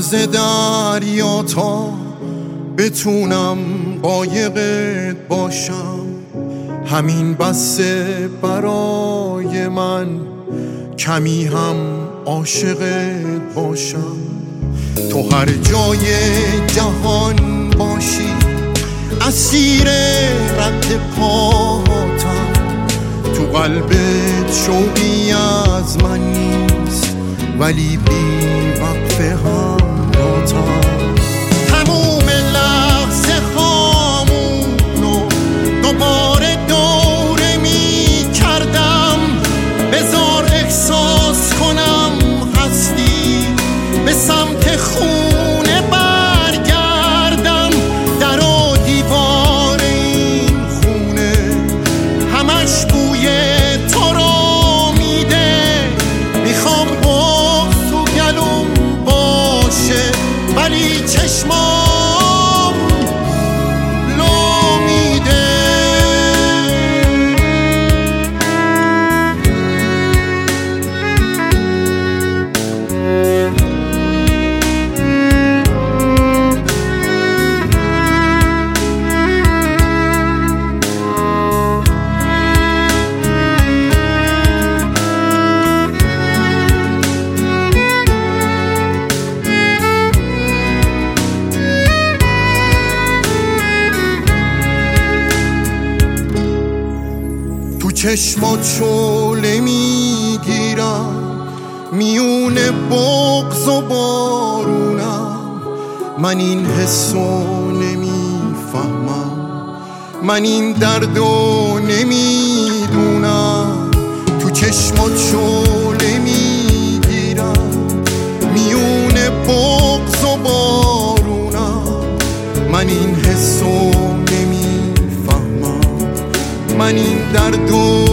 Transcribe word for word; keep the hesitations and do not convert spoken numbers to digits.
مرز دریا تا بتونم قایقت باشم. همین بسه برای من کمی هم عاشقت باشم. تو هر جای جهان باشی اسیر رد پاهاتم. تو قلبت شوقی از من نیست ولی بی وقف همراهتم. تموم لحظه هامونو دوباره دوره می کردم. بذار احساس کنم هستی به سمت خونه برگردم. در و دیوار این خونه همش بوی تو رو میده. میخوام بغض تو گلوم باشه ولی چشمام لو میده. چشمات شعله میگیرم میون بغض و بارونم. من این حسو نمیفهمم، من این دردو نمیدونم. تو چشمات شعله میگیرم میون بغض و بارونم. من این حسو نمیفهمم، من این دردو